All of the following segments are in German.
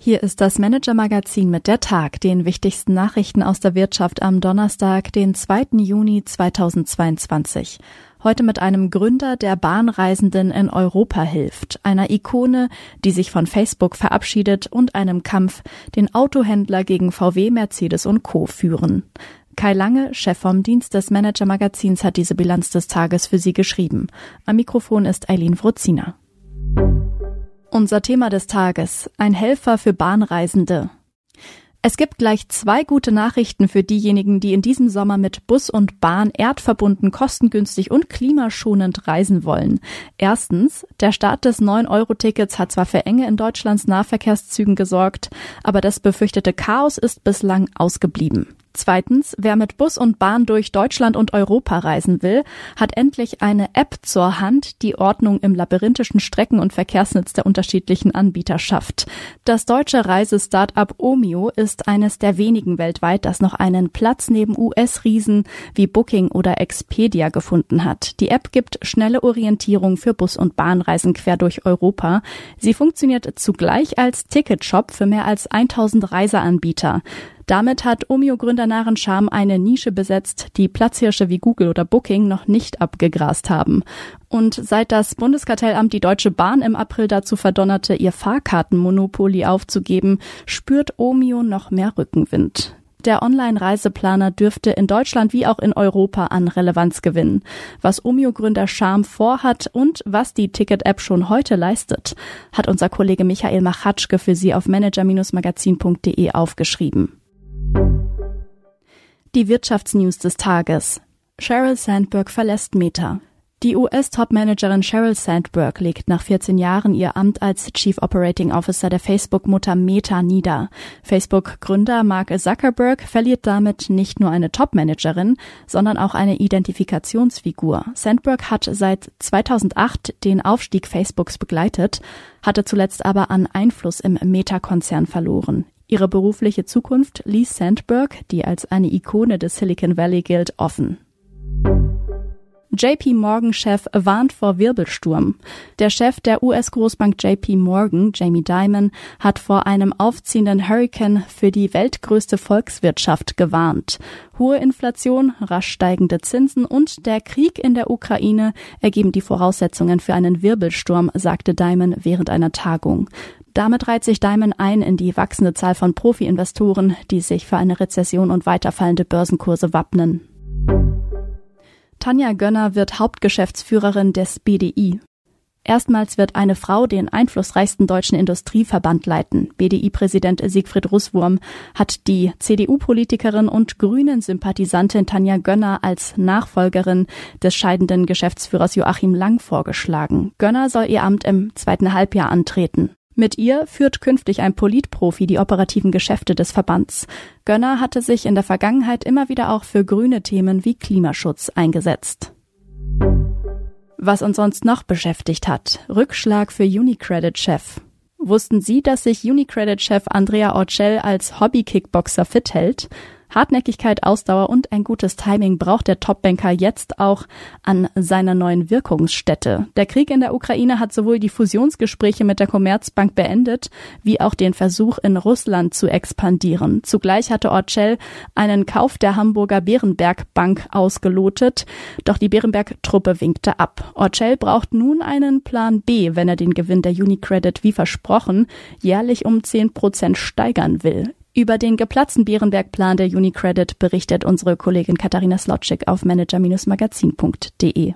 Hier ist das Manager-Magazin mit der Tag, den wichtigsten Nachrichten aus der Wirtschaft am Donnerstag, den 2. Juni 2022. Heute mit einem Gründer, der Bahnreisenden in Europa hilft, einer Ikone, die sich von Facebook verabschiedet und einem Kampf, den Autohändler gegen VW, Mercedes und Co. führen. Kai Lange, Chef vom Dienst des Manager-Magazins, hat diese Bilanz des Tages für Sie geschrieben. Am Mikrofon ist Eileen Wruzina. Unser Thema des Tages: ein Helfer für Bahnreisende. Es gibt gleich 2 gute Nachrichten für diejenigen, die in diesem Sommer mit Bus und Bahn erdverbunden, kostengünstig und klimaschonend reisen wollen. Erstens, der Start des 9-Euro-Tickets hat zwar für Enge in Deutschlands Nahverkehrszügen gesorgt, aber das befürchtete Chaos ist bislang ausgeblieben. Zweitens, wer mit Bus und Bahn durch Deutschland und Europa reisen will, hat endlich eine App zur Hand, die Ordnung im labyrinthischen Strecken- und Verkehrsnetz der unterschiedlichen Anbieter schafft. Das deutsche Reisestartup Omio ist eines der wenigen weltweit, das noch einen Platz neben US-Riesen wie Booking oder Expedia gefunden hat. Die App gibt schnelle Orientierung für Bus- und Bahnreisen quer durch Europa. Sie funktioniert zugleich als Ticketshop für mehr als 1000 Reiseanbieter. Damit hat Omio-Gründer Naren Scham eine Nische besetzt, die Platzhirsche wie Google oder Booking noch nicht abgegrast haben. Und seit das Bundeskartellamt die Deutsche Bahn im April dazu verdonnerte, ihr Fahrkartenmonopoly aufzugeben, spürt Omio noch mehr Rückenwind. Der Online-Reiseplaner dürfte in Deutschland wie auch in Europa an Relevanz gewinnen. Was Omio-Gründer Scham vorhat und was die Ticket-App schon heute leistet, hat unser Kollege Michael Machatschke für Sie auf manager-magazin.de aufgeschrieben. Die Wirtschaftsnews des Tages. Sheryl Sandberg verlässt Meta. Die US-Top-Managerin Sheryl Sandberg legt nach 14 Jahren ihr Amt als Chief Operating Officer der Facebook-Mutter Meta nieder. Facebook-Gründer Mark Zuckerberg verliert damit nicht nur eine Top-Managerin, sondern auch eine Identifikationsfigur. Sandberg hat seit 2008 den Aufstieg Facebooks begleitet, hatte zuletzt aber an Einfluss im Meta-Konzern verloren. Ihre berufliche Zukunft ließ Sandberg, die als eine Ikone des Silicon Valley gilt, offen. JP-Morgan-Chef warnt vor Wirbelsturm. Der Chef der US-Großbank JP Morgan, Jamie Dimon, hat vor einem aufziehenden Hurrikan für die weltgrößte Volkswirtschaft gewarnt. Hohe Inflation, rasch steigende Zinsen und der Krieg in der Ukraine ergeben die Voraussetzungen für einen Wirbelsturm, sagte Dimon während einer Tagung. Damit reiht sich Dimon ein in die wachsende Zahl von Profi-Investoren, die sich für eine Rezession und weiterfallende Börsenkurse wappnen. Tanja Gönner wird Hauptgeschäftsführerin des BDI. Erstmals wird eine Frau den einflussreichsten deutschen Industrieverband leiten. BDI-Präsident Siegfried Russwurm hat die CDU-Politikerin und Grünen-Sympathisantin Tanja Gönner als Nachfolgerin des scheidenden Geschäftsführers Joachim Lang vorgeschlagen. Gönner soll ihr Amt im 2. Halbjahr antreten. Mit ihr führt künftig ein Politprofi die operativen Geschäfte des Verbands. Gönner hatte sich in der Vergangenheit immer wieder auch für grüne Themen wie Klimaschutz eingesetzt. Was uns sonst noch beschäftigt hat: Rückschlag für UniCredit-Chef. Wussten Sie, dass sich UniCredit-Chef Andrea Orcel als Hobby-Kickboxer fit hält? Hartnäckigkeit, Ausdauer und ein gutes Timing braucht der Topbanker jetzt auch an seiner neuen Wirkungsstätte. Der Krieg in der Ukraine hat sowohl die Fusionsgespräche mit der Commerzbank beendet, wie auch den Versuch, in Russland zu expandieren. Zugleich hatte Orcel einen Kauf der Hamburger Berenberg Bank ausgelotet, doch die Berenberg-Truppe winkte ab. Orcel braucht nun einen Plan B, wenn er den Gewinn der UniCredit wie versprochen jährlich um 10% steigern will. Über den geplatzten Berenberg-Plan der UniCredit berichtet unsere Kollegin Katharina Slotschik auf manager-magazin.de.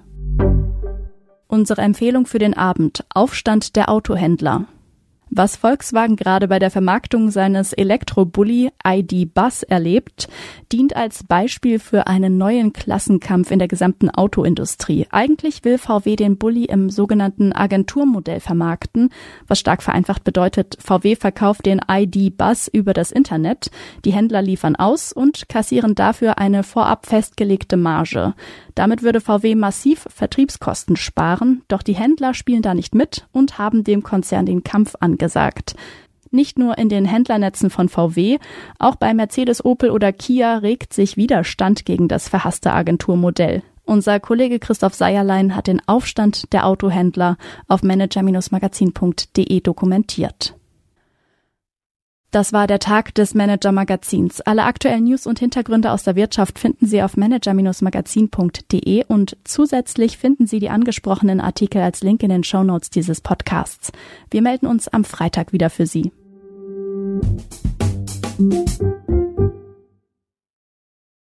Unsere Empfehlung für den Abend: Aufstand der Autohändler. Was Volkswagen gerade bei der Vermarktung seines Elektrobully ID. Buzz erlebt, dient als Beispiel für einen neuen Klassenkampf in der gesamten Autoindustrie. Eigentlich will VW den Bully im sogenannten Agenturmodell vermarkten, was stark vereinfacht bedeutet, VW verkauft den ID. Buzz über das Internet, die Händler liefern aus und kassieren dafür eine vorab festgelegte Marge. Damit würde VW massiv Vertriebskosten sparen, doch die Händler spielen da nicht mit und haben dem Konzern den Kampf angesagt. Nicht nur in den Händlernetzen von VW, auch bei Mercedes, Opel oder Kia regt sich Widerstand gegen das verhasste Agenturmodell. Unser Kollege Christoph Seierlein hat den Aufstand der Autohändler auf manager-magazin.de dokumentiert. Das war der Tag des Manager-Magazins. Alle aktuellen News und Hintergründe aus der Wirtschaft finden Sie auf manager-magazin.de und zusätzlich finden Sie die angesprochenen Artikel als Link in den Shownotes dieses Podcasts. Wir melden uns am Freitag wieder für Sie.